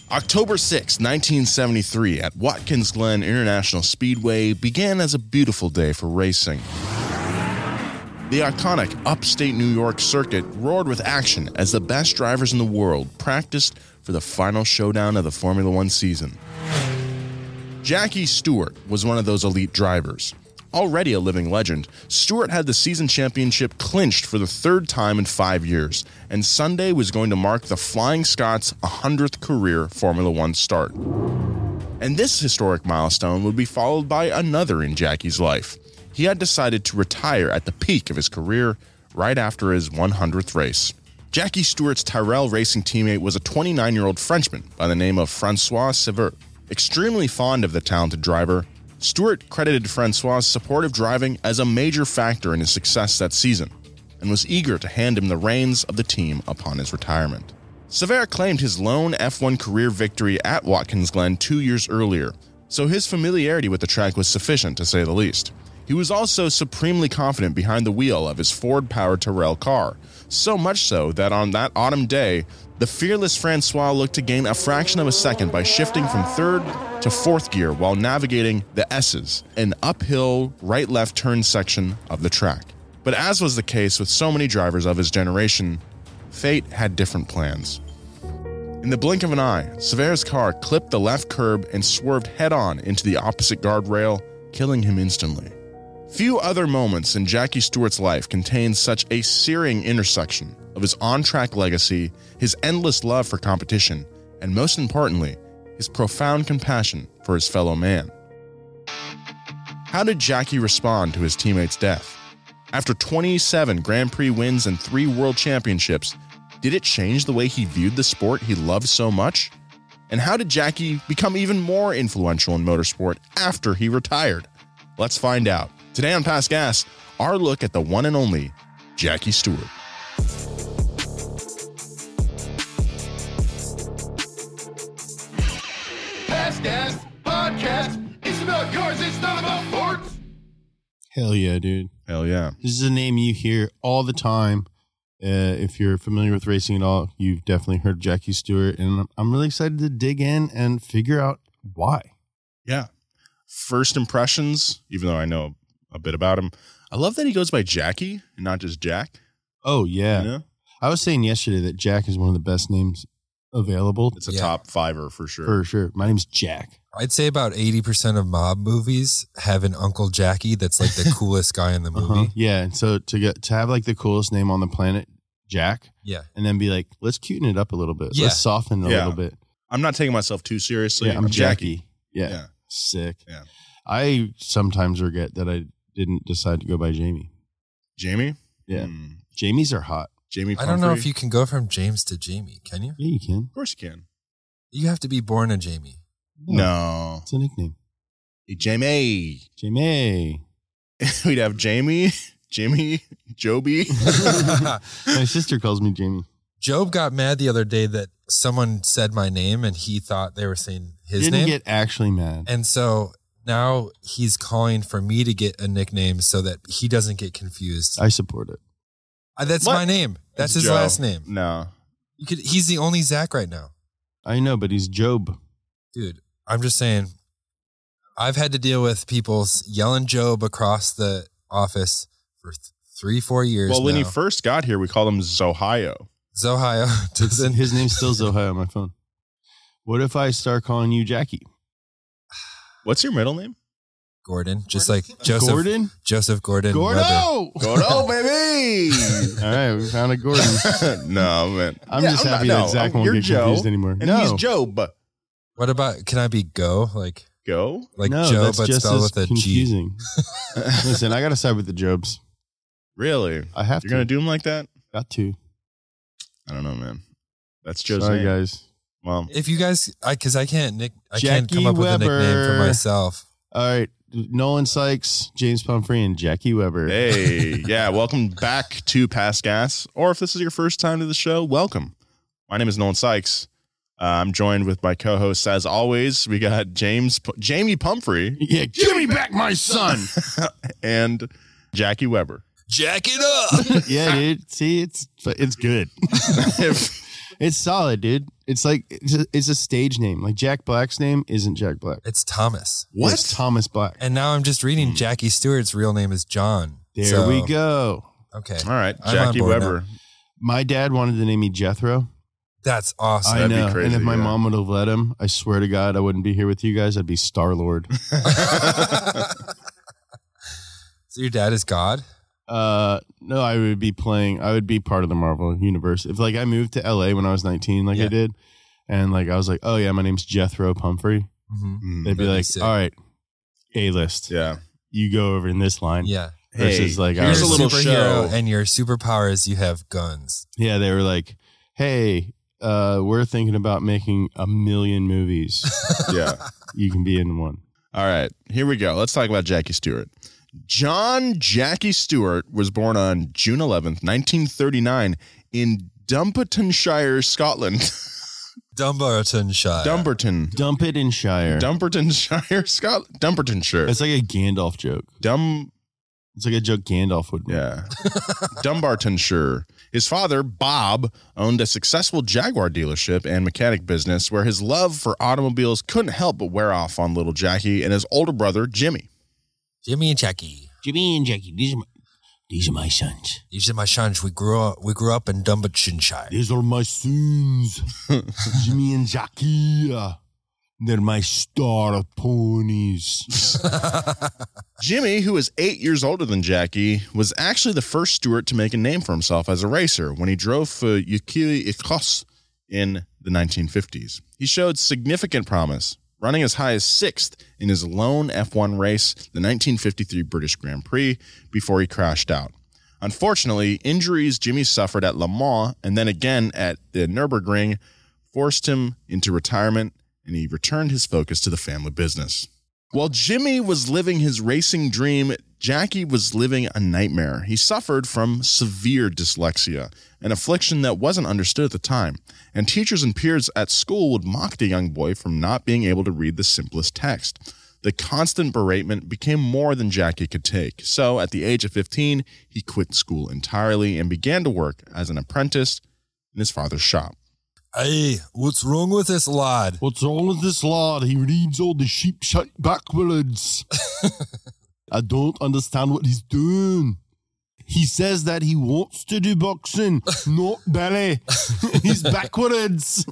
October 6, 1973, at Watkins Glen International Speedway began as a beautiful day for racing. The iconic upstate New York circuit roared with action as the best drivers in the world practiced for the final showdown of the Formula One season. Jackie Stewart was one of those elite drivers. Already a living legend, Stewart had the season championship clinched for the third time in 5 years, and Sunday was going to mark the Flying Scots' 100th career Formula One start. And this historic milestone would be followed by another in Jackie's life. He had decided to retire at the peak of his career right after his 100th race. Jackie Stewart's Tyrrell Racing teammate was a 29-year-old Frenchman by the name of Francois Sever. Extremely fond of the talented driver, Stewart credited Francois' supportive driving as a major factor in his success that season, and was eager to hand him the reins of the team upon his retirement. Sever claimed his lone F1 career victory at Watkins Glen 2 years earlier, so his familiarity with the track was sufficient to say the least. He was also supremely confident behind the wheel of his Ford-powered Tyrrell car, so much so that on that autumn day, the fearless Francois looked to gain a fraction of a second by shifting from third to fourth gear while navigating the S's, an uphill right-left turn section of the track. But as was the case with so many drivers of his generation, fate had different plans. In the blink of an eye, Sever's car clipped the left curb and swerved head-on into the opposite guardrail, killing him instantly. Few other moments in Jackie Stewart's life contain such a searing intersection of his on-track legacy, his endless love for competition, and most importantly, his profound compassion for his fellow man. How did Jackie respond to his teammate's death? After 27 Grand Prix wins and 3 World Championships, did it change the way he viewed the sport he loved so much? And how did Jackie become even more influential in motorsport after he retired? Let's find out. Today on Past Gas, our look at the one and only Jackie Stewart. Past Gas Podcast. It's about cars, it's not about sports. Hell yeah, dude. Hell yeah. This is a name you hear all the time. If you're familiar with racing at all, you've definitely heard of Jackie Stewart, and I'm really excited to dig in and figure out why. Yeah. First impressions, even though I know a bit about him, I love that he goes by Jackie and not just Jack. Oh, yeah. You know? I was saying yesterday that Jack is one of the best names available. It's a top fiver for sure. For sure. My name's Jack. I'd say about 80% of mob movies have an Uncle Jackie that's like the coolest guy in the movie. Yeah, and so to have like the coolest name on the planet, Jack, Yeah. and then be like, let's cuten it up a little bit. Yeah. Let's soften it a little bit. I'm not taking myself too seriously. Yeah, I'm Jackie. Yeah. Yeah. Sick. Yeah. I sometimes regret that I didn't decide to go by Jamie. Jamie? Yeah. Jamies are hot. Jamie I don't know Pumphrey? if you can go from James to Jamie, can you? Yeah, you can. Of course you can. You have to be born a Jamie. No. It's a nickname. Hey, Jamie. Jamie. We'd have Jamie, Jimmy, Joby. My sister calls me Jamie. Job got mad the other day that someone said my name and he thought they were saying his Didn't name. get actually mad. And so now he's calling for me to get a nickname so that he doesn't get confused. I support it. That's What? my name. That's It's his Joe. last name. No. He's the only Zach right now. I know, but he's Job. Dude, I'm just saying, I've had to deal with people yelling Job across the office for 3-4 years Well, when now. he first got here, we called him Zohio. Zohio doesn't. His name's still Zohai on my phone. What if I start calling you Jackie? What's your middle name? Gordon, just like Joseph Gordon? Joseph Gordon. Weber. Gordo! Gordo, baby! All right, we found a Gordon. No, man. I'm just happy that Zach won't you're get Joe, confused anymore. And No. he's Job. What about? Can I be Go? Like Go? No, Joe, that's but just spelled as with a G. confusing. Listen, I got to side with the Jobs. Really? I have You're to. going to do him like that? Got to. I don't know, man. That's Joe's Sorry, name. guys. Well, If you guys, because I can't come Jackie up with a nickname for Weber. myself. All right. Nolan Sykes, James Pumphrey, and Jackie Weber. hey. Yeah, welcome back to Past Gas. Or if this is your first time to the show, welcome. My name is Nolan Sykes. I'm joined with my co-hosts. As always, we got Jamie Pumphrey. Yeah, give me back my son. And Jackie Weber. Jack it up. Yeah, dude. See, it's good. If It's solid, dude. It's like it's a stage name. Like Jack Black's name isn't Jack Black. It's Thomas. What? It's Thomas Black. And now I'm just reading Jackie Stewart's real name is John. There we go. Okay. All right, I'm Jackie on board Weber. now. My dad wanted to name me Jethro. That's awesome. I That'd be know. crazy, and if my yeah. mom would have let him, I swear to God, I wouldn't be here with you guys. I'd be Star-Lord. So your dad is God? No, I would be part of the Marvel universe. If like I moved to LA when I was 19, like Yeah. I did, and like I was like, oh yeah, my name's Jethro Pumphrey. Mm-hmm. They'd be That'd be like, sick. all right, A-list. Yeah. You go over in this line. Yeah. Versus like I You're here's a a was, little superhero, show. and your superpower is you have guns. yeah, they were like, hey, we're thinking about making 1 million movies. Yeah. You can be in one. All right, here we go. Let's talk about Jackie Stewart. John Jackie Stewart was born on June 11th, 1939 in Dumbartonshire, Scotland. Dumbartonshire. Dumbarton. Dump it in Shire. Dumbartonshire, Scotland. Dumbartonshire. It's like a Gandalf joke. It's like a joke Gandalf would make. Yeah. Dumbartonshire. His father, Bob, owned a successful Jaguar dealership and mechanic business where his love for automobiles couldn't help but wear off on little Jackie and his older brother, Jimmy. Jimmy and Jackie. Jimmy and Jackie, these are my sons. These are my sons. We grew up in Dumbartonshire. These are my sons. Jimmy and Jackie. They're my star ponies. Jimmy, who was 8 years older than Jackie, was actually the first Stewart to make a name for himself as a racer when he drove for Écurie Écosse in the 1950s. He showed significant promise, running as high as 6th in his lone F1 race, the 1953 British Grand Prix, before he crashed out. Unfortunately, injuries Jimmy suffered at Le Mans and then again at the Nürburgring forced him into retirement, and he returned his focus to the family business. While Jimmy was living his racing dream, Jackie was living a nightmare. He suffered from severe dyslexia, an affliction that wasn't understood at the time, and teachers and peers at school would mock the young boy for not being able to read the simplest text. The constant beratement became more than Jackie could take, so at the age of 15, he quit school entirely and began to work as an apprentice in his father's shop. Hey, what's wrong with this lad? What's wrong with this lad? He reads all the sheep shut backwards. I don't understand what he's doing. He says that he wants to do boxing, not ballet. He's backwards.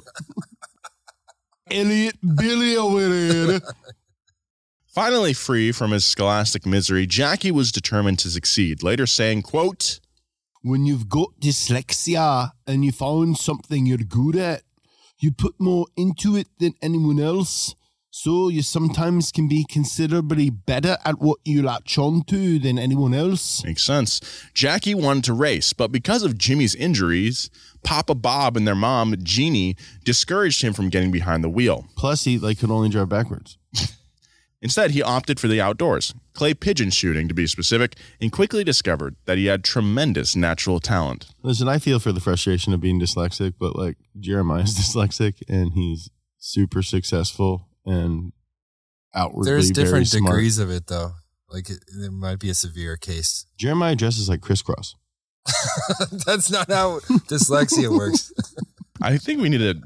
Elliot Billy over here. Finally free from his scholastic misery, Jackie was determined to succeed, later saying, quote, When you've got dyslexia and you found something you're good at, you put more into it than anyone else. So you sometimes can be considerably better at what you latch on to than anyone else. makes sense. Jackie wanted to race, but because of Jimmy's injuries, Papa Bob and their mom, Jeannie, discouraged him from getting behind the wheel. Plus, he could only drive backwards. Instead, he opted for the outdoors, clay pigeon shooting to be specific, and quickly discovered that he had tremendous natural talent. Listen, I feel for the frustration of being dyslexic, but like Jeremiah's dyslexic and he's super successful and outwardly There's very different smart. degrees of it, though. Like, there might be a severe case. Jeremiah dresses like crisscross. That's not how dyslexia works. I think we need to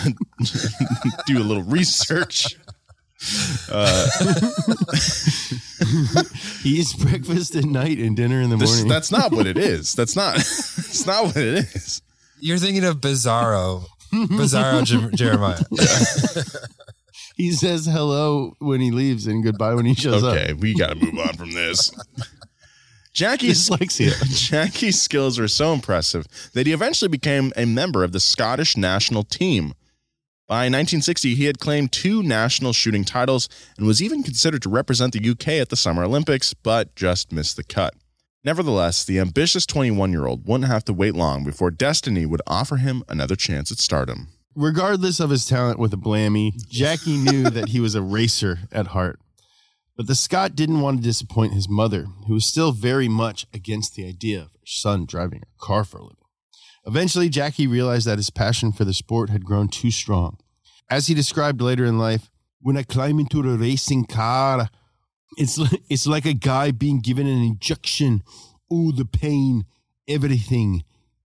do a little research. He eats breakfast at night and dinner in the morning. That's not what it is. That's not what it is. You're thinking of Bizarro. Jeremiah. He says hello when he leaves and goodbye when he shows up. Okay, we got to move on from this. Jackie's skills were so impressive that he eventually became a member of the Scottish national team. By 1960, he had claimed 2 national shooting titles and was even considered to represent the UK at the Summer Olympics, but just missed the cut. Nevertheless, the ambitious 21-year-old wouldn't have to wait long before destiny would offer him another chance at stardom. Regardless of his talent with a blammy, Jackie knew that he was a racer at heart. But the Scot didn't want to disappoint his mother, who was still very much against the idea of her son driving a car for a living. Eventually, Jackie realized that his passion for the sport had grown too strong. As he described later in life, when I climb into a racing car, it's like a guy being given an injection. Oh, the pain, everything.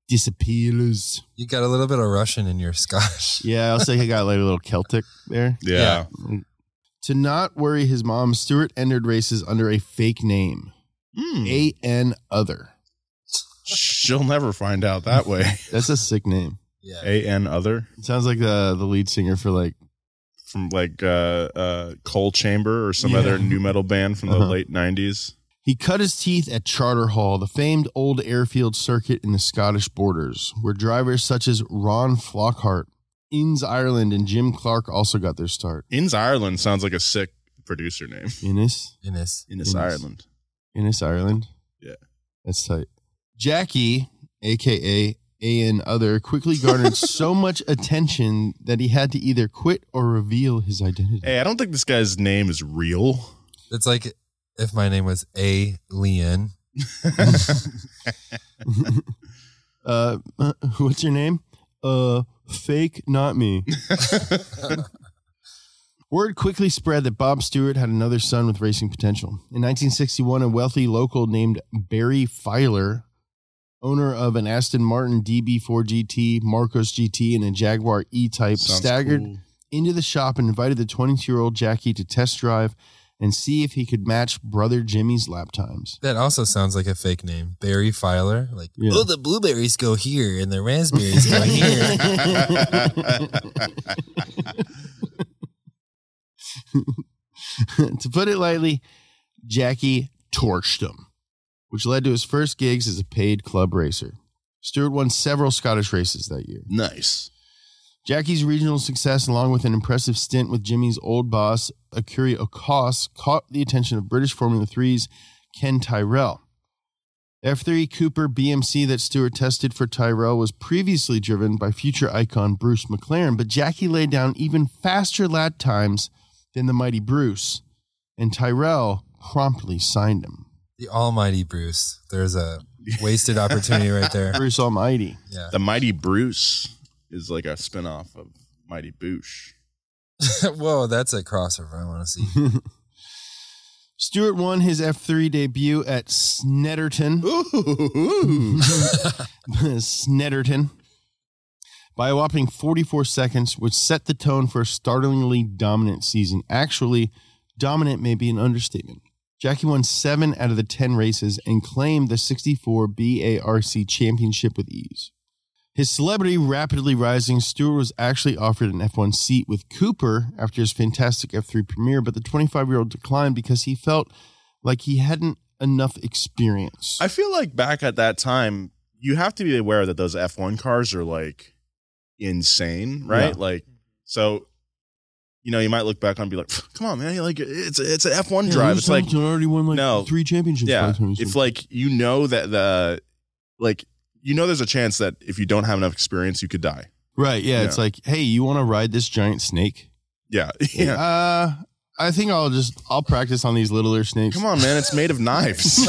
disappears. You got a little bit of Russian in your Scottish. Yeah, I'll say he got like a little Celtic there. Yeah. To not worry his mom, Stewart entered races under a fake name. A.N. Other. She'll never find out that way. That's a sick name. Yeah. A.N. Other? It sounds like the lead singer for like... From like Coal Chamber or some other nu metal band from the late 90s. He cut his teeth at Charter Hall, the famed old airfield circuit in the Scottish borders, where drivers such as Ron Flockhart, Innes Ireland, and Jim Clark also got their start. Innes Ireland sounds like a sick producer name. Innes Ireland. Innes Ireland? Yeah. That's tight. Jackie, a.k.a. A.N. Other, quickly garnered so much attention that he had to either quit or reveal his identity. Hey, I don't think this guy's name is real. It's like if my name was A-Leon. What's your name? Fake, not me. Word quickly spread that Bob Stewart had another son with racing potential. In 1961, a wealthy local named Barry Filer, owner of an Aston Martin DB4 GT, Marcos GT, and a Jaguar E-Type, staggered into the shop and invited the 22-year-old Jackie to test drive and see if he could match brother Jimmy's lap times. That also sounds like a fake name. Barry Filer. Like, Yeah. oh, the blueberries go here and the raspberries go here. To put it lightly, Jackie torched him, which led to his first gigs as a paid club racer. Stewart won several Scottish races that year. Nice. Jackie's regional success, along with an impressive stint with Jimmy's old boss, Acuri Ocos, caught the attention of British Formula 3's Ken Tyrrell. F3 Cooper BMC that Stewart tested for Tyrrell was previously driven by future icon Bruce McLaren, but Jackie laid down even faster lap times than the mighty Bruce, and Tyrrell promptly signed him. The almighty Bruce. There's a wasted opportunity right there. Bruce Almighty. Yeah. The Mighty Bruce is like a spinoff of Mighty Boosh. Whoa, that's a crossover I want to see. Stewart won his F3 debut at Snetterton. Snetterton. By a whopping 44 seconds, which set the tone for a startlingly dominant season. Actually, dominant may be an understatement. Jackie won 7 out of the 10 races and claimed the 64 BARC championship with ease. His celebrity rapidly rising, Stewart was actually offered an F1 seat with Cooper after his fantastic F3 premiere, but the 25-year-old declined because he felt like he hadn't enough experience. I feel like back at that time, you have to be aware that those F1 cars are like insane, right? Yeah. Like, so, you know, you might look back on and be like, come on, man, like it's an F1 drive. It's like, already won like no, 3 championships. yeah, by the time he if like, you know that there's a chance that if you don't have enough experience, you could die. Right, yeah, it's like, hey, you want to ride this giant snake? Yeah. Yeah. I think I'll practice on these littler snakes. Come on, man. It's made of knives.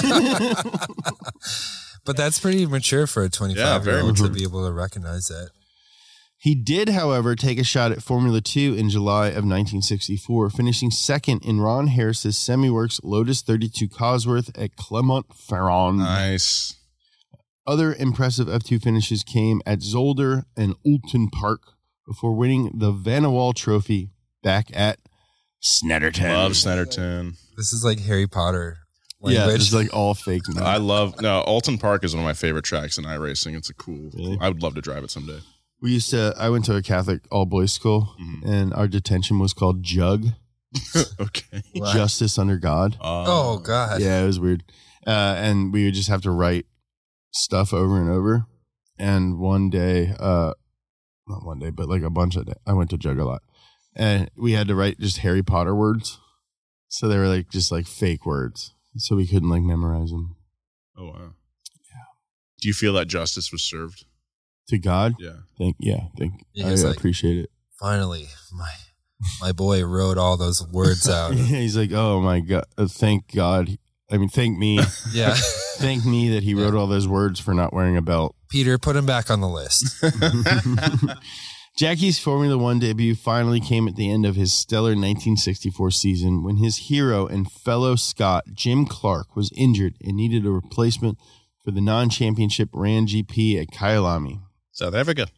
But that's pretty mature for a 25-year-old to be able to recognize that. He did, however, take a shot at Formula 2 in July of 1964, finishing second in Ron Harris's Semi-Works Lotus 32 Cosworth at Clermont-Ferrand. Nice. Other impressive F2 finishes came at Zolder and Oulton Park before winning the Van de Waal Trophy back at Snetterton. Love Snetterton. This is like Harry Potter Yeah, language. it's like all fake. Alton Park is one of my favorite tracks in iRacing. It's Really? I would love to drive it someday. I went to a Catholic all-boys school, and our detention was called JUG, Okay. Wow. Justice Under God. Oh, God. Yeah, it was weird. And we would just have to write stuff over and over. And one day, not one day, but like a bunch of days, I went to JUG a lot. And we had to write just Harry Potter words. So they were like just like fake words. So we couldn't like memorize them. Oh, wow. Yeah. Do you feel that justice was served? To God? Yeah. Yeah, Yeah, he's I like- appreciate it. Finally, my boy wrote all those words out. He's like, oh my God, thank God. I mean, thank me. Yeah. Thank me that he wrote all those words for not wearing a belt. Peter, put him back on the list. Jackie's Formula One debut finally came at the end of his stellar 1964 season when his hero and fellow Scot, Jim Clark, was injured and needed a replacement for the non-championship RAN GP at Kyalami. South Africa.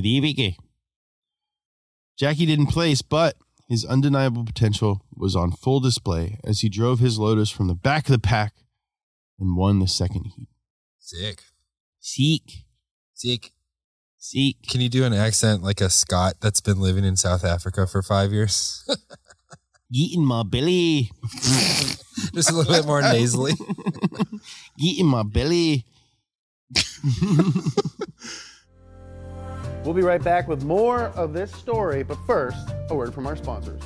Jackie didn't place, but his undeniable potential was on full display as he drove his Lotus from the back of the pack and won the second heat. Sick. Seek. Can you do an accent like a Scot that's been living in South Africa for 5 years? Get in my belly. Just a little bit more nasally. Get in my belly. We'll be right back with more of this story, but first, a word from our sponsors.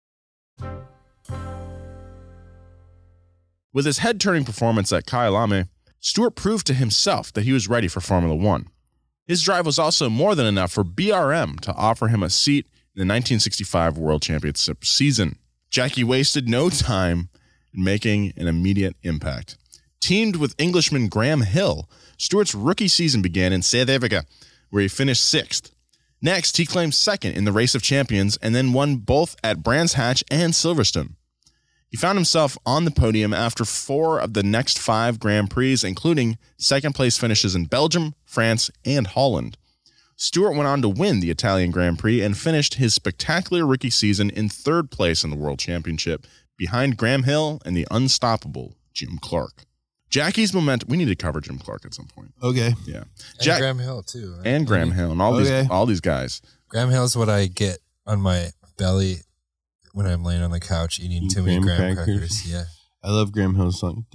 With his head-turning performance at Kyalami, Stewart proved to himself that he was ready for Formula One. His drive was also more than enough for BRM to offer him a seat in the 1965 World Championship season. Jackie wasted no time in making an immediate impact. Teamed with Englishman Graham Hill, Stewart's rookie season began in South Africa, where he finished 6th. Next, he claimed 2nd in the Race of Champions and then won both at Brands Hatch and Silverstone. He found himself on the podium after 4 of the next 5 Grand Prix, including second-place finishes in Belgium, France, and Holland. Stewart went on to win the Italian Grand Prix and finished his spectacular rookie season in 3rd place in the World Championship, behind Graham Hill and the unstoppable Jim Clark. Jackie's momentum. We need to cover Jim Clark at some point. Okay. Yeah. And Graham Hill, too. Right? And Graham Hill and all these guys. Graham Hill is what I get on my belly when I'm laying on the couch eating too many graham crackers. Yeah. I love Graham Hill's song.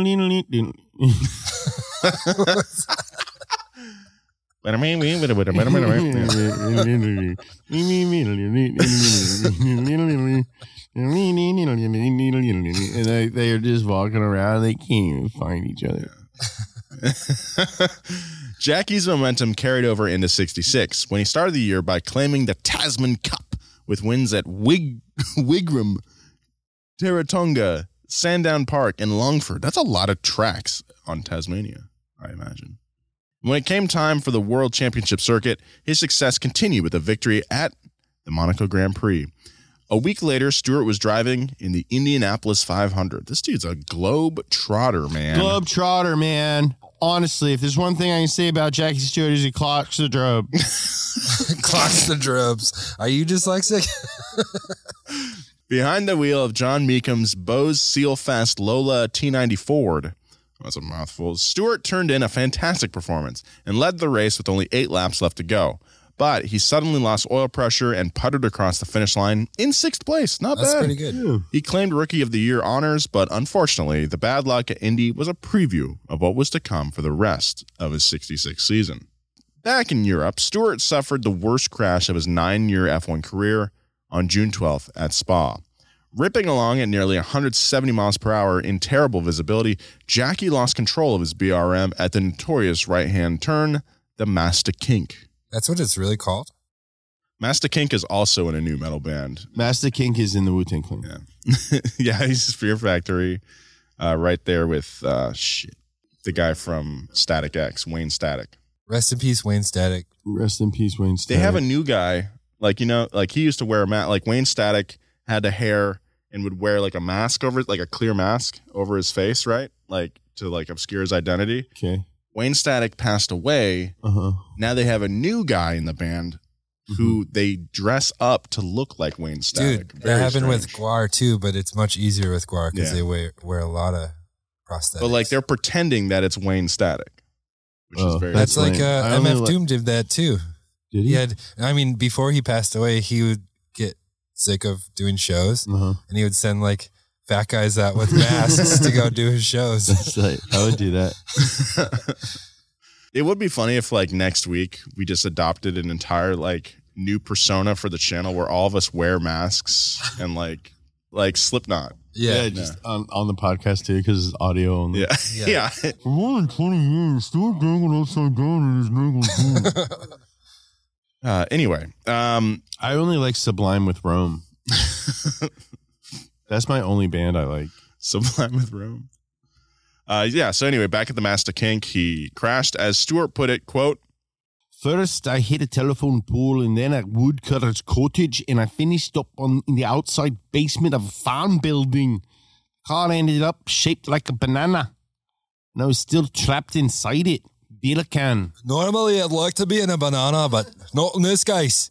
And they are just walking around. They can't even find each other. Jackie's momentum carried over into 66 when he started the year by claiming the Tasman Cup with wins at Wigram, Taronga, Sandown Park, and Longford. That's a lot of tracks on Tasmania, I imagine. When it came time for the World Championship circuit, his success continued with a victory at the Monaco Grand Prix. A week later, Stewart was driving in the Indianapolis 500. This dude's a globe trotter, man. Globe trotter, man. Honestly, if there's one thing I can say about Jackie Stewart is he clocks the drobe. Clocks the drobes. Are you dyslexic? Behind the wheel of John Meekham's Bose Sealfast Lola T90 Ford, that's a mouthful, Stewart turned in a fantastic performance and led the race with only 8 laps left to go. But he suddenly lost oil pressure and puttered across the finish line in 6th place. Not That's bad. pretty good. Yeah. He claimed Rookie of the Year honors, but unfortunately, the bad luck at Indy was a preview of what was to come for the rest of his 66 season. Back in Europe, Stewart suffered the worst crash of his 9-year F1 career on June 12th at Spa. Ripping along at nearly 170 miles per hour in terrible visibility, Jackie lost control of his BRM at the notorious right-hand turn, the Master Kink. That's what it's really called? Master Kink is also in a new metal band. Master Kink is in the Wu-Tang Clan. Yeah. Yeah, he's Fear Factory. Right there with, the guy from Static X, Wayne Static. Rest in peace, Wayne Static. Rest in peace, Wayne Static. They have a new guy, like he used to wear a mask, like Wayne Static had the hair and would wear like a mask over it, like a clear mask over his face, right? Like to like obscure his identity. Okay. Wayne Static passed away. Uh-huh. Now they have a new guy in the band who they dress up to look like Wayne Static. Dude, that happened with Guar too, but it's much easier with Guar because they wear a lot of prosthetics. But like they're pretending that it's Wayne Static, which is very. That's like MF Doom did that too. Did he? Before he passed away, he would get sick of doing shows, and he would send like fat guys out with masks to go do his shows. That's like, I would do that. It would be funny if like next week we just adopted an entire like new persona for the channel where all of us wear masks and like Slipknot. Yeah, just on the podcast too because it's audio only. Yeah. For more than 20 years, Stuart dangled upside down in his niggle. Anyway, I only like Sublime with Rome. That's my only band I like. Sublime with Rome. So anyway, back at the Master Kink, he crashed, as Stewart put it, quote, "First, I hit a telephone pole and then a woodcutter's cottage, and I finished up in the outside basement of a farm building. Car ended up shaped like a banana. and I was still trapped inside it. Beer can. Normally, I'd like to be in a banana, but not in this case.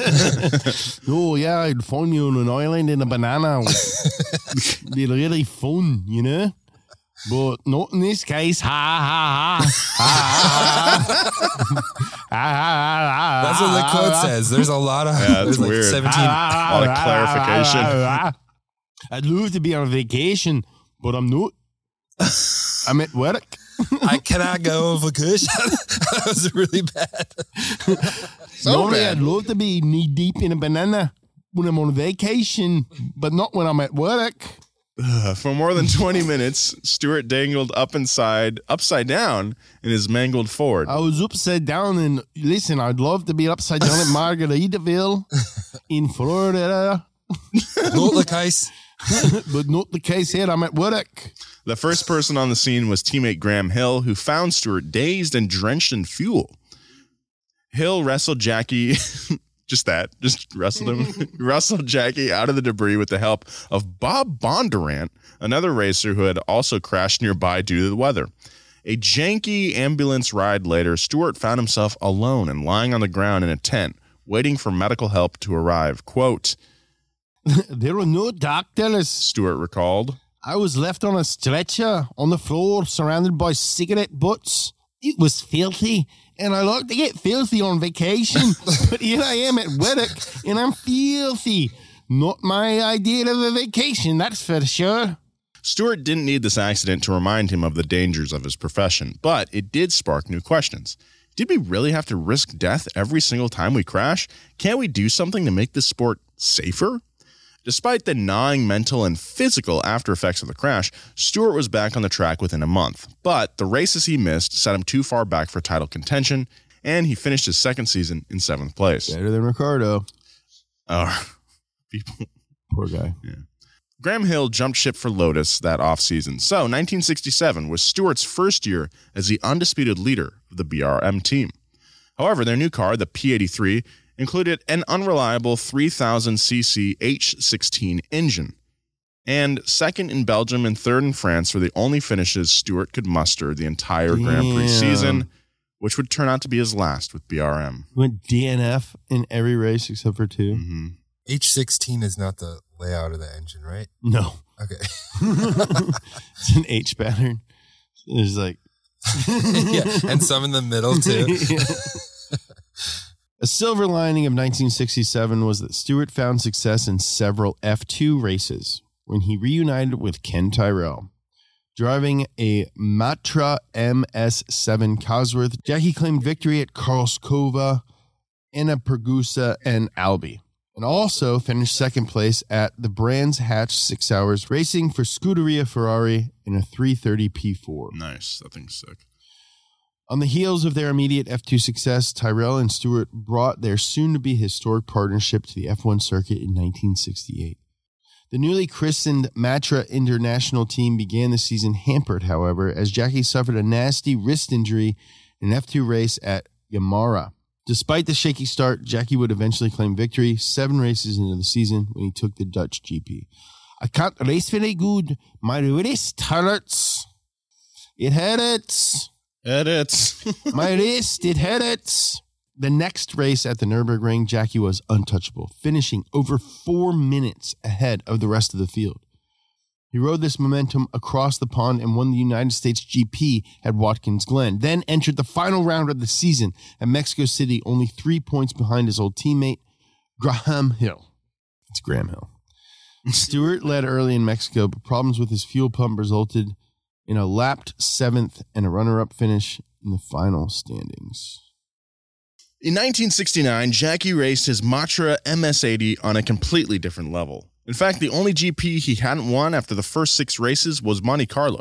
Oh, yeah, I'd find you on an island in a banana. It'd be really fun, you know? But not in this case. Ha, ha, ha. Ha, ha, ha. That's what the quote says. There's a lot of... Yeah, that's there's weird. 17... A lot of clarification. I'd love to be on vacation, but I'm not. I'm at work. I cannot go on vacation. That was really bad. Normally, bad. I'd love to be knee deep in a banana when I'm on vacation, but not when I'm at work. For more than 20 minutes, Stewart dangled upside down in his mangled Ford. I was upside down, and listen, I'd love to be upside down at Margaritaville in Florida, Not the case. but not the case here. I'm at work. The first person on the scene was teammate Graham Hill, who found Stewart dazed and drenched in fuel. Hill wrestled Jackie, just wrestled him, wrestled Jackie out of the debris with the help of Bob Bondurant, another racer who had also crashed nearby due to the weather. A janky ambulance ride later, Stewart found himself alone and lying on the ground in a tent, waiting for medical help to arrive. Quote, There were no doctors. Stewart recalled. I was left on a stretcher on the floor, surrounded by cigarette butts. It was filthy, and I like to get filthy on vacation, but here I am at work, and I'm filthy. Not my idea of a vacation, that's for sure. Stewart didn't need this accident to remind him of the dangers of his profession, but it did spark new questions. Did we really have to risk death every single time we crash? Can't we do something to make this sport safer? Despite the gnawing mental and physical after effects of the crash, Stewart was back on the track within a month. But the races he missed set him too far back for title contention, and he finished his second season in 7th place. Better than Ricardo. People. Poor guy. Yeah. Graham Hill jumped ship for Lotus that offseason. So 1967 was Stewart's first year as the undisputed leader of the BRM team. However, their new car, the P83, included an unreliable 3,000cc H16 engine. And second in Belgium and third in France were the only finishes Stewart could muster the entire Grand Prix season, which would turn out to be his last with BRM. Went DNF in every race except for 2. Mm-hmm. H16 is not the layout of the engine, right? No. Okay. It's an H pattern. There's like... Yeah, and some in the middle, too. A silver lining of 1967 was that Stewart found success in several F2 races when he reunited with Ken Tyrrell. Driving a Matra MS7 Cosworth, Jackie claimed victory at Karlskova, Ennepergusa, and Albi, and also finished second place at the Brands Hatch 6 Hours, racing for Scuderia Ferrari in a 330 P4. Nice. That thing's sick. On the heels of their immediate F2 success, Tyrrell and Stewart brought their soon-to-be historic partnership to the F1 circuit in 1968. The newly christened Matra International team began the season hampered, however, as Jackie suffered a nasty wrist injury in an F2 race at Yamara. Despite the shaky start, Jackie would eventually claim victory 7 races into the season when he took the Dutch GP. I can't race very good. My wrist hurts. It hurts. Edits. My wrist, it hurts. The next race at the Nürburgring, Jackie was untouchable, finishing over 4 minutes ahead of the rest of the field. He rode this momentum across the pond and won the United States GP at Watkins Glen, then entered the final round of the season at Mexico City, only 3 points behind his old teammate, Graham Hill. It's Graham Hill. Stewart led early in Mexico, but problems with his fuel pump resulted in a lapped 7th and a runner-up finish in the final standings. In 1969, Jackie raced his Matra MS80 on a completely different level. In fact, the only GP he hadn't won after the first 6 races was Monte Carlo.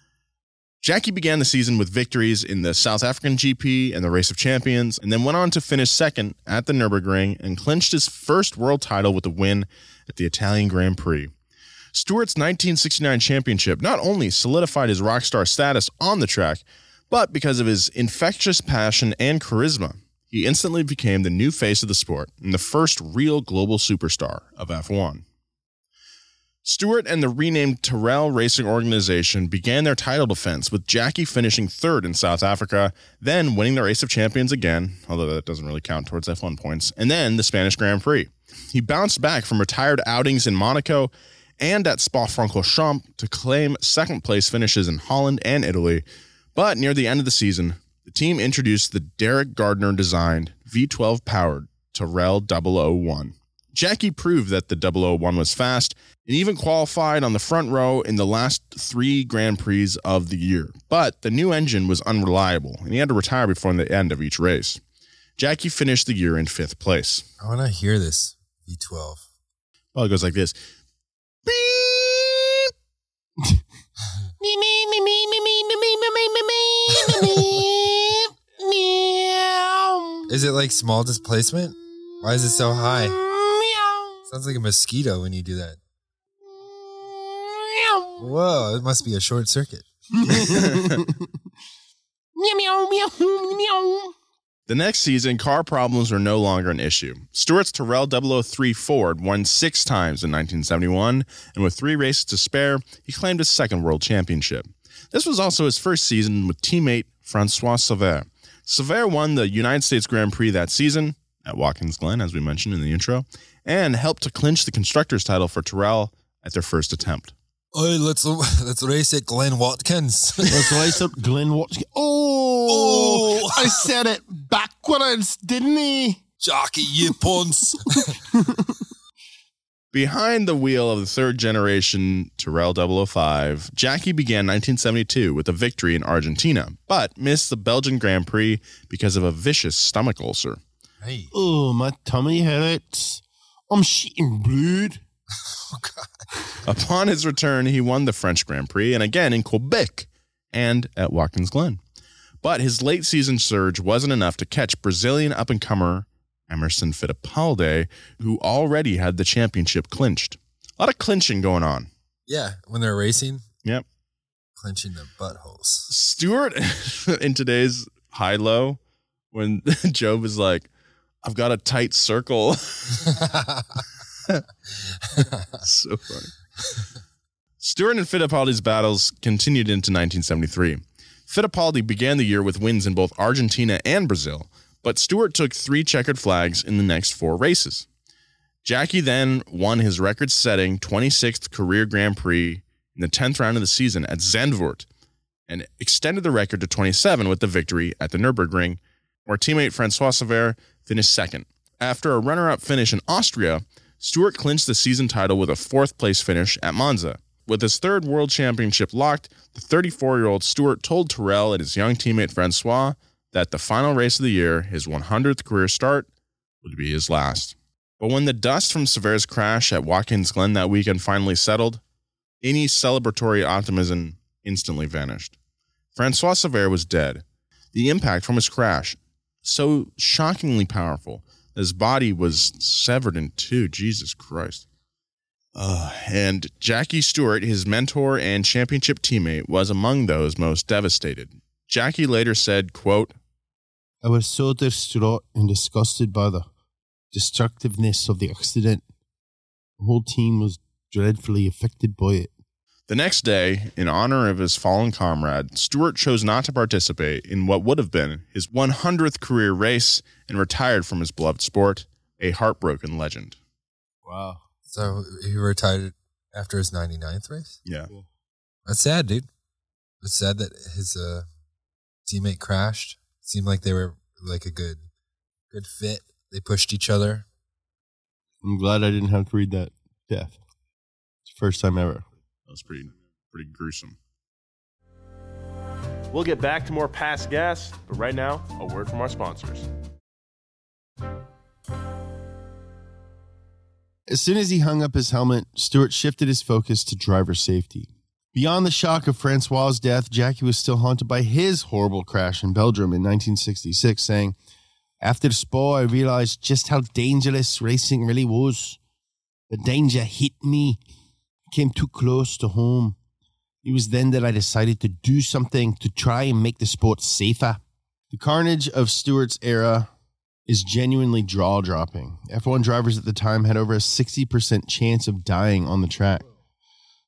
Jackie began the season with victories in the South African GP and the Race of Champions, and then went on to finish second at the Nürburgring and clinched his first world title with a win at the Italian Grand Prix. Stewart's 1969 championship not only solidified his rock star status on the track, but because of his infectious passion and charisma, he instantly became the new face of the sport and the first real global superstar of F1. Stewart and the renamed Tyrrell Racing Organization began their title defense, with Jackie finishing third in South Africa, then winning the Race of Champions again, although that doesn't really count towards F1 points, and then the Spanish Grand Prix. He bounced back from retired outings in Monaco and at Spa-Francorchamps to claim second-place finishes in Holland and Italy, but near the end of the season, the team introduced the Derek Gardner-designed V12-powered Tyrrell 001. Jackie proved that the 001 was fast and even qualified on the front row in the last 3 Grand Prix of the year. But the new engine was unreliable, and he had to retire before the end of each race. Jackie finished the year in 5th place. I want to hear this V12. Well, it goes like this. Beep! Is it like small displacement? Why is it so high? Sounds like a mosquito when you do that. Whoa, it must be a short circuit. The next season, car problems were no longer an issue. Stewart's Tyrrell 003 Ford won 6 times in 1971, and with 3 races to spare, he claimed his second world championship. This was also his first season with teammate Francois Savert. Savert won the United States Grand Prix that season, at Watkins Glen, as we mentioned in the intro, and helped to clinch the Constructors' title for Tyrrell at their first attempt. Oi, let's race at Glen Watkins. Let's race at Glen Watkins. Oh, I said it backwards, didn't he? Jockey, you punts. Behind the wheel of the third generation Tyrrell 005, Jackie began 1972 with a victory in Argentina, but missed the Belgian Grand Prix because of a vicious stomach ulcer. Hey. Oh, my tummy hurts. I'm shitting blood. Oh, God. Upon his return, he won the French Grand Prix and again in Quebec and at Watkins Glen. But his late season surge wasn't enough to catch Brazilian up-and-comer Emerson Fittipaldi, who already had the championship clinched. A lot of clinching going on. Yeah, when they're racing. Yep. Clinching the buttholes. Stewart, in today's high-low, when Job is like, I've got a tight circle. So funny. Stewart and Fittipaldi's battles continued into 1973. Fittipaldi began the year with wins in both Argentina and Brazil, but Stewart took 3 checkered flags in the next 4 races. Jackie then won his record-setting 26th career Grand Prix in the 10th round of the season at Zandvoort and extended the record to 27 with the victory at the Nürburgring, where teammate Francois Savert finished second. After a runner-up finish in Austria, Stewart clinched the season title with a 4th-place finish at Monza. With his 3rd world championship locked, the 34-year-old Stewart told Tyrrell and his young teammate Francois that the final race of the year, his 100th career start, would be his last. But when the dust from Savert's crash at Watkins Glen that weekend finally settled, any celebratory optimism instantly vanished. Francois Savert was dead. The impact from his crash, so shockingly powerful, his body was severed in 2. Jesus Christ. And Jackie Stewart, his mentor and championship teammate, was among those most devastated. Jackie later said, quote, I was so distraught and disgusted by the destructiveness of the accident. The whole team was dreadfully affected by it. The next day, in honor of his fallen comrade, Stewart chose not to participate in what would have been his 100th career race and retired from his beloved sport, a heartbroken legend. Wow. So he retired after his 99th race? Yeah. That's sad, dude. It's sad that his teammate crashed. Seemed like they were like a good fit. They pushed each other. I'm glad I didn't have to read that death. It's the first time ever. That was pretty gruesome. We'll get back to more past gas, but right now, a word from our sponsors. As soon as he hung up his helmet, Stewart shifted his focus to driver safety. Beyond the shock of Francois' death, Jackie was still haunted by his horrible crash in Belgium in 1966, saying, after Spa, I realized just how dangerous racing really was. The danger hit me. I came too close to home. It was then that I decided to do something to try and make the sport safer. The carnage of Stewart's era is genuinely jaw-dropping. F1 drivers at the time had over a 60% chance of dying on the track.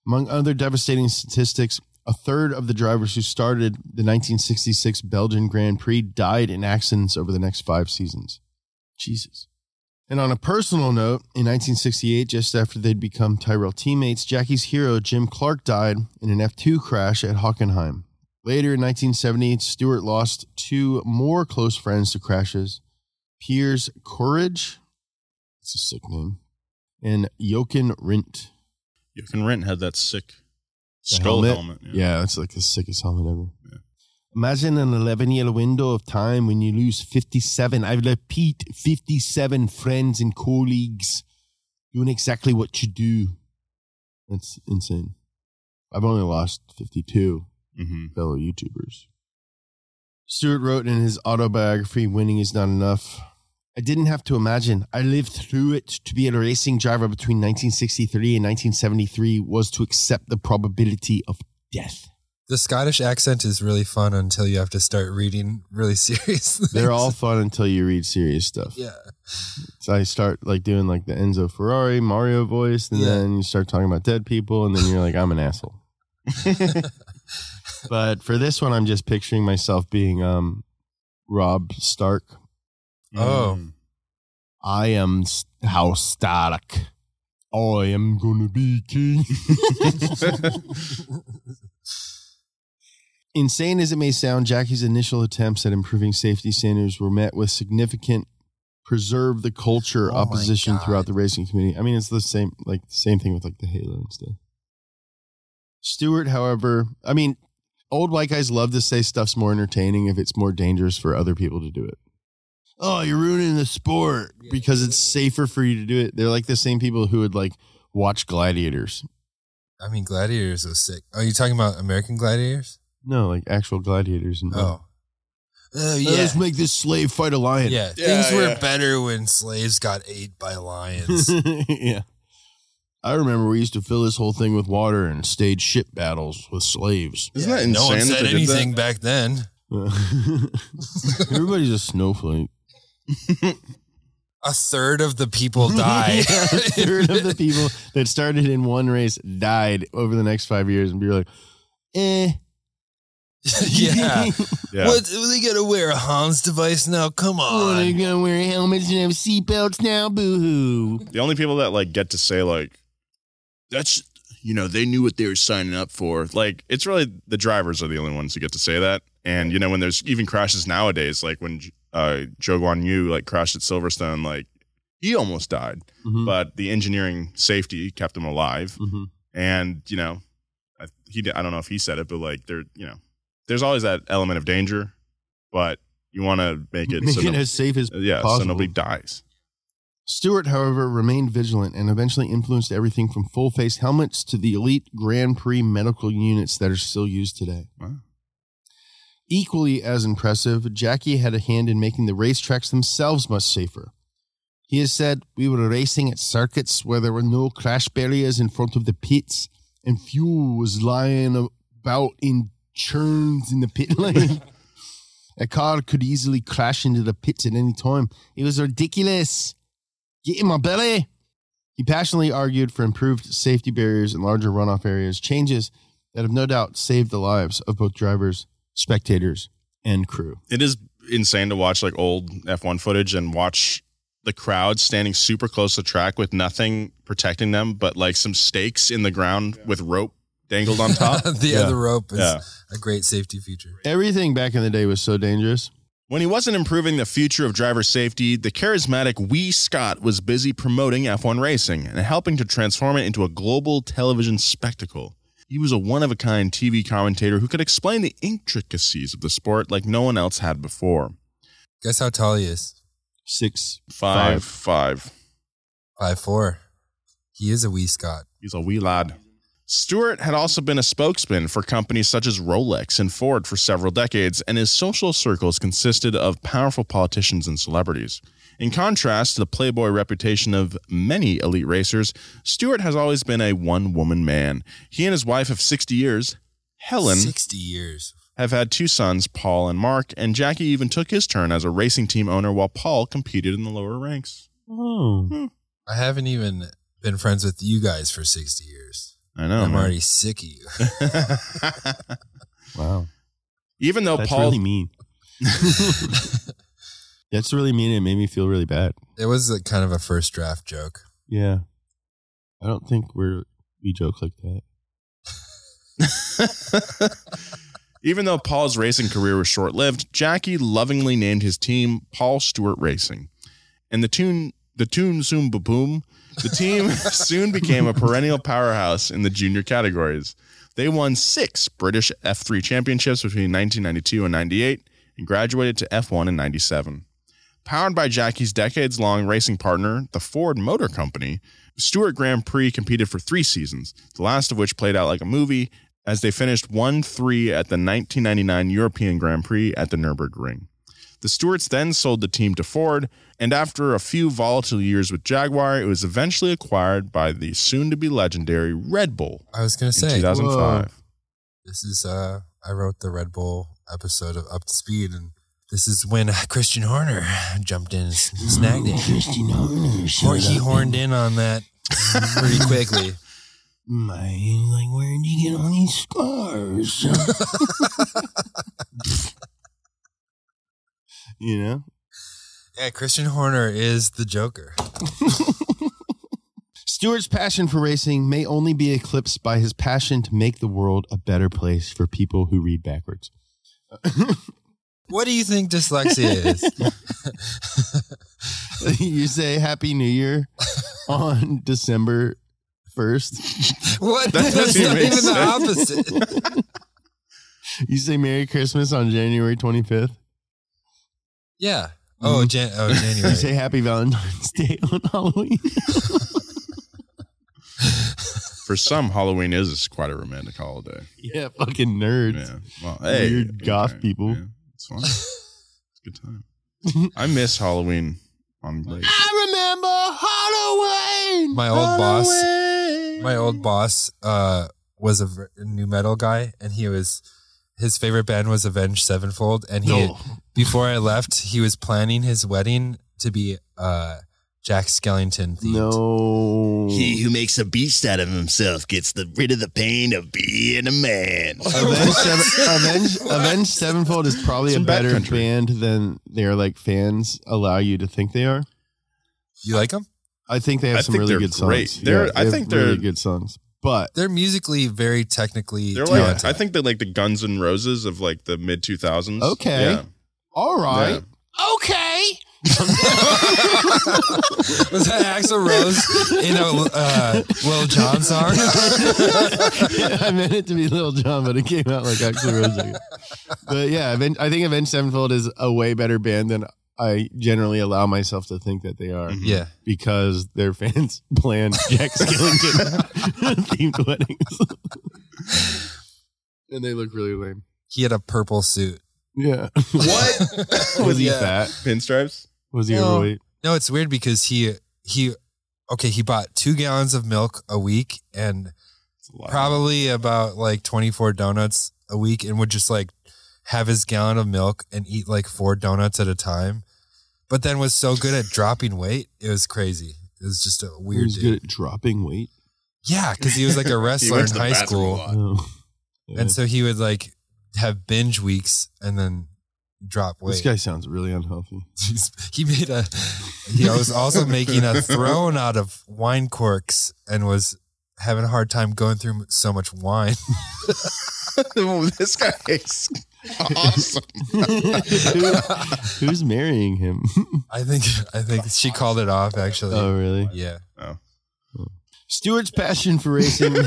Among other devastating statistics, a third of the drivers who started the 1966 Belgian Grand Prix died in accidents over the next 5 seasons. Jesus. And on a personal note, in 1968, just after they'd become Tyrrell teammates, Jackie's hero, Jim Clark, died in an F2 crash at Hockenheim. Later in 1970, Stewart lost 2 more close friends to crashes, Piers Courage, that's a sick name, and Jochen Rindt. Jochen Rindt had that sick skull helmet. Yeah, that's like the sickest helmet ever. Yeah. Imagine an 11-year window of time when you lose 57, I repeat, 57 friends and colleagues doing exactly what you do. That's insane. I've only lost 52 fellow YouTubers. Stewart wrote in his autobiography, Winning Is Not Enough, I didn't have to imagine. I lived through it. To be a racing driver between 1963 and 1973 was to accept the probability of death. The Scottish accent is really fun until you have to start reading really serious things. They're all fun until you read serious stuff. Yeah. So I start like doing like the Enzo Ferrari, Mario voice, and then you start talking about dead people, and then you're like, I'm an asshole. But for this one, I'm just picturing myself being Rob Stark. Oh. I am House Stark. I am gonna be king. Insane as it may sound, Jackie's initial attempts at improving safety standards were met with significant preserve the culture opposition throughout the racing community. I mean, it's the same thing with like the Halo and stuff. Stewart, however, I mean, old white guys love to say stuff's more entertaining if it's more dangerous for other people to do it. Oh, you're ruining the sport because it's safer for you to do it. They're like the same people who would like watch Gladiators. I mean, Gladiators was sick. Oh, you talking about American Gladiators? No, like actual gladiators. Yeah. Let's make this slave fight a lion. Yeah, things were better when slaves got ate by lions. Yeah. I remember we used to fill this whole thing with water and stage ship battles with slaves. Isn't that insane? No one said that anything back then. Everybody's a snowflake. A third of the people died. A third of the people that started in one race died over the next 5 years, and be like, Yeah. What, are they going to wear a Hans device now? Come on. They're going to wear helmets and have seatbelts now? Boo-hoo. The only people that like get to say like, that's, they knew what they were signing up for. Like, it's really the drivers are the only ones who get to say that. And, when there's even crashes nowadays, like when Zhou Guanyu like crashed at Silverstone, like he almost died, but the engineering safety kept him alive. And, I don't know if he said it, but like there's always that element of danger, but you want to make it as safe as possible. So nobody dies. Stewart, however, remained vigilant and eventually influenced everything from full-face helmets to the elite Grand Prix medical units that are still used today. Wow. Equally as impressive, Jackie had a hand in making the racetracks themselves much safer. He has said, we were racing at circuits where there were no crash barriers in front of the pits, and fuel was lying about in churns in the pit lane. A car could easily crash into the pits at any time. It was ridiculous. Get in my belly. He passionately argued for improved safety barriers and larger runoff areas, changes that have no doubt saved the lives of both drivers, spectators, and crew. It is insane to watch like old F1 footage and watch the crowd standing super close to the track with nothing protecting them but like some stakes in the ground with rope dangled on top. The rope is a great safety feature. Everything back in the day was so dangerous. When he wasn't improving the future of driver safety, the charismatic Wee Scott was busy promoting F1 racing and helping to transform it into a global television spectacle. He was a one-of-a-kind TV commentator who could explain the intricacies of the sport like no one else had before. Guess how tall he is? 6'5". 5'4". He is a wee Scott. He's a wee lad. Stewart had also been a spokesman for companies such as Rolex and Ford for several decades, and his social circles consisted of powerful politicians and celebrities. In contrast to the playboy reputation of many elite racers, Stewart has always been a one-woman man. He and his wife of 60 years, Helen, 60 years, have had 2 sons, Paul and Mark, and Jackie even took his turn as a racing team owner while Paul competed in the lower ranks. Oh. I haven't even been friends with you guys for 60 years. I know. I'm man. already sick of you. Wow. Even though That's Paul, really mean. That's really mean. It made me feel really bad. It was a kind of a first draft joke. Yeah. I don't think we joke like that. even though Paul's racing career was short-lived, Jackie lovingly named his team Paul Stewart Racing, and the tune soon boom. The team soon became a perennial powerhouse in the junior categories. They won 6 British F3 championships between 1992 and 98 and graduated to F1 in 97. Powered by Jackie's decades-long racing partner, the Ford Motor Company, Stewart Grand Prix competed for 3 seasons, the last of which played out like a movie as they finished 1-3 at the 1999 European Grand Prix at the Nürburgring. The Stewarts then sold the team to Ford, and after a few volatile years with Jaguar, it was eventually acquired by the soon-to-be legendary Red Bull I was going to in say, 2005. this is, I wrote the Red Bull episode of Up to Speed, and this is when Christian Horner jumped in and snagged it. Christian Horner. He horned in on that pretty quickly. Like, where did you get all these scars? You know? Yeah, Christian Horner is the Joker. Stewart's passion for racing may only be eclipsed by his passion to make the world a better place for people who read backwards. What do you think dyslexia is? You say Happy New Year on December 1st. What? That That's doesn't not make even the opposite. You say Merry Christmas on January 25th. Yeah. Oh, January. You say Happy Valentine's Day on Halloween. For some, Halloween is quite a romantic holiday. Yeah, fucking nerds. Yeah. Well, hey, Weird goth okay. people. Yeah, it's fun. It's a good time. I miss Halloween on break. I remember Halloween. My old boss was a new metal guy, and his favorite band was Avenged Sevenfold, and before I left, he was planning his wedding to be Jack Skellington themed. No. He who makes a beast out of himself gets rid of the pain of being a man. Avenged Sevenfold is probably Some a better backcountry. band than their like fans allow you to think they are. You like them? I think they have I some think really they're good great. songs. They're- Yeah, I they think have really they're- good songs. But They're musically very technically They're like, talented. I think they're like the Guns N' Roses of like the mid 2000s. Okay. Yeah. all right. Yeah. Okay. Was that Axl Rose in a Lil Jon song? I meant it to be Lil Jon, but it came out like Axl Rose. But yeah, I think Avenged Sevenfold is a way better band than I generally allow myself to think that they are. Yeah. Because their fans plan Jack Skellington themed weddings. And they look really lame. He had a purple suit. Yeah. What? Was he Yeah. fat? Pinstripes? Was he No. overweight? No, it's weird because he bought 2 gallons of milk a week and It's a lot. probably about like 24 donuts a week, and would just like have his gallon of milk and eat like 4 donuts at a time. But then was so good at dropping weight, it was crazy. It was just a He weird was dude. good at dropping weight. Yeah, because he was like a wrestler in went to the high bathroom a school. lot. Oh. Yeah. And so he would like have binge weeks and then drop weight. This guy sounds really unhealthy. He was also making a throne out of wine corks and was having a hard time going through so much wine. This guy is awesome. Who's marrying him? I think she called it off actually. Oh, really? Yeah. Stewart's passion for racing.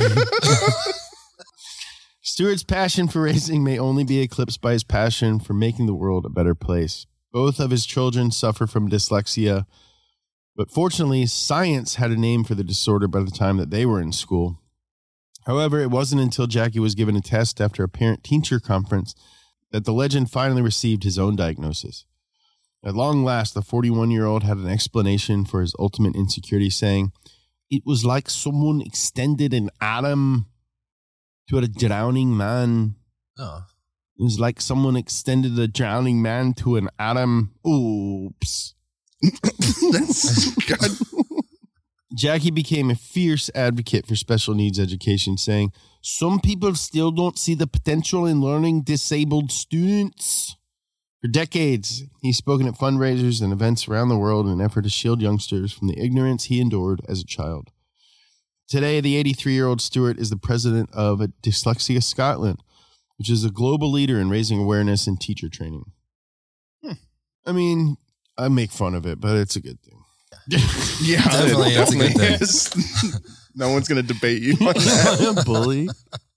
Stewart's passion for racing may only be eclipsed by his passion for making the world a better place. Both of his children suffer from dyslexia, but fortunately, science had a name for the disorder by the time that they were in school. However, it wasn't until Jackie was given a test after a parent-teacher conference that the legend finally received his own diagnosis. At long last, the 41-year-old had an explanation for his ultimate insecurity, saying, "It was like someone extended an arm to a drowning man. Oh. It was like someone extended a drowning man to an arm. Oops." That's God. Jackie became a fierce advocate for special needs education, saying, "Some people still don't see the potential in learning disabled students." For decades, he's spoken at fundraisers and events around the world in an effort to shield youngsters from the ignorance he endured as a child. Today, the 83-year-old Stewart is the president of Dyslexia Scotland, which is a global leader in raising awareness and teacher training. I mean, I make fun of it, but it's a good thing. Yeah, Definitely, it that's a good definitely thing. is. No one's going to debate you on that. Am I a bully?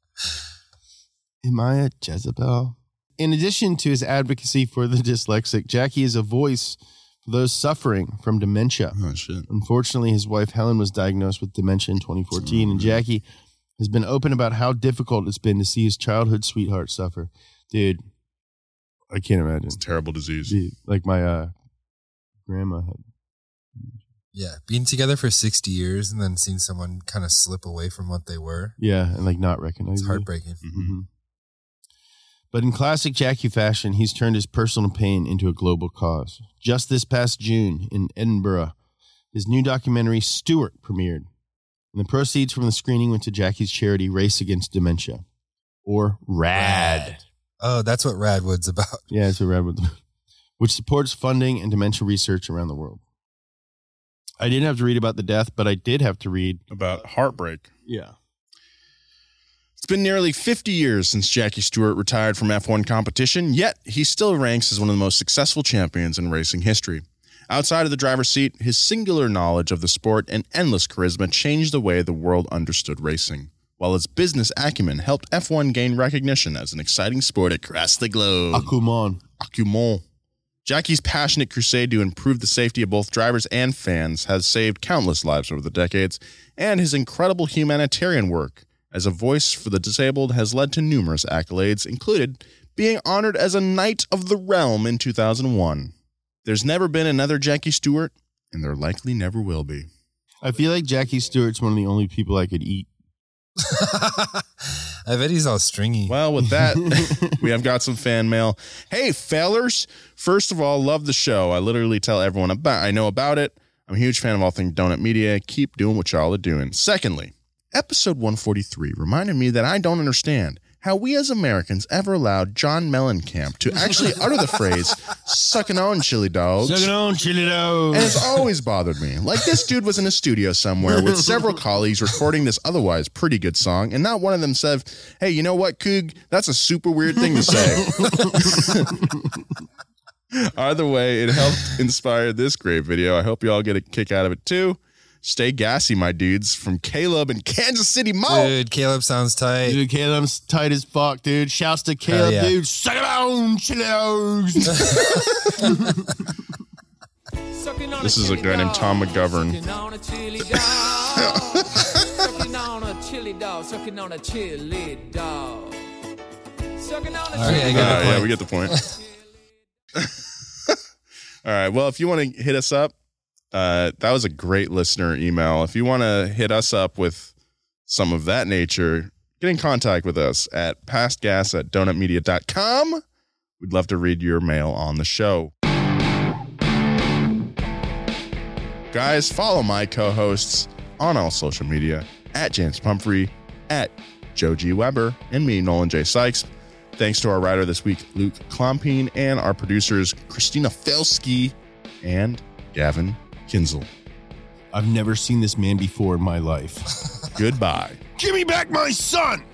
Am I a Jezebel? In addition to his advocacy for the dyslexic, Jackie is a voice for those suffering from dementia. Oh, shit. Unfortunately, his wife Helen was diagnosed with dementia in 2014, and Jackie has been open about how difficult it's been to see his childhood sweetheart suffer. Dude, I can't imagine. It's a terrible disease. Dude, like my grandma had. Yeah, being together for 60 years and then seeing someone kind of slip away from what they were. Yeah, and like not recognize It's you. heartbreaking. Mm-hmm. But in classic Jackie fashion, he's turned his personal pain into a global cause. Just this past June in Edinburgh, his new documentary, Stewart, premiered. And the proceeds from the screening went to Jackie's charity, Race Against Dementia. Or RAD. Oh, that's what Radwood's about. Yeah, it's a RAD, which supports funding and dementia research around the world. I didn't have to read about the death, but I did have to read About heartbreak. Yeah. It's been nearly 50 years since Jackie Stewart retired from F1 competition, yet he still ranks as one of the most successful champions in racing history. Outside of the driver's seat, his singular knowledge of the sport and endless charisma changed the way the world understood racing, while his business acumen helped F1 gain recognition as an exciting sport across the globe. Acumen. Jackie's passionate crusade to improve the safety of both drivers and fans has saved countless lives over the decades, and his incredible humanitarian work as a voice for the disabled has led to numerous accolades, including being honored as a Knight of the Realm in 2001. There's never been another Jackie Stewart, and there likely never will be. I feel like Jackie Stewart's one of the only people I could eat. I bet he's all stringy. Well, with that, we have got some fan mail. Hey, fellers. First of all, love the show. I literally tell everyone I know about it. I'm a huge fan of all things Donut Media. Keep doing what y'all are doing. Secondly, episode 143 reminded me that I don't understand how we as Americans ever allowed John Mellencamp to actually utter the phrase, sucking on chili dogs. Sucking on chili dogs. And it's always bothered me. Like, this dude was in a studio somewhere with several colleagues recording this otherwise pretty good song, and not one of them said, hey, you know what, Coog? That's a super weird thing to say. Either way, it helped inspire this great video. I hope you all get a kick out of it, too. Stay gassy, my dudes. From Caleb in Kansas City, Mo. Dude, Caleb sounds tight. Dude, Caleb's tight as fuck, dude. Shouts to Caleb, yeah. dude. Suck it on, chili dogs. This is a guy named Tom McGovern. Sucking on a chili dog. Sucking on a chili dog. Sucking on a All right, I chili get the dog. Yeah, point. we get the point. All right. Well, if you want to hit us up, that was a great listener email. If you want to hit us up with some of that nature, get in contact with us at pastgas@donutmedia.com. We'd love to read your mail on the show. Guys, follow my co-hosts on all social media at James Pumphrey, at Joe G. Weber, and me, Nolan J. Sykes. Thanks to our writer this week, Luke Klompine, and our producers, Christina Felsky and Gavin Kinzel. I've never seen this man before in my life. Goodbye. Give me back my son!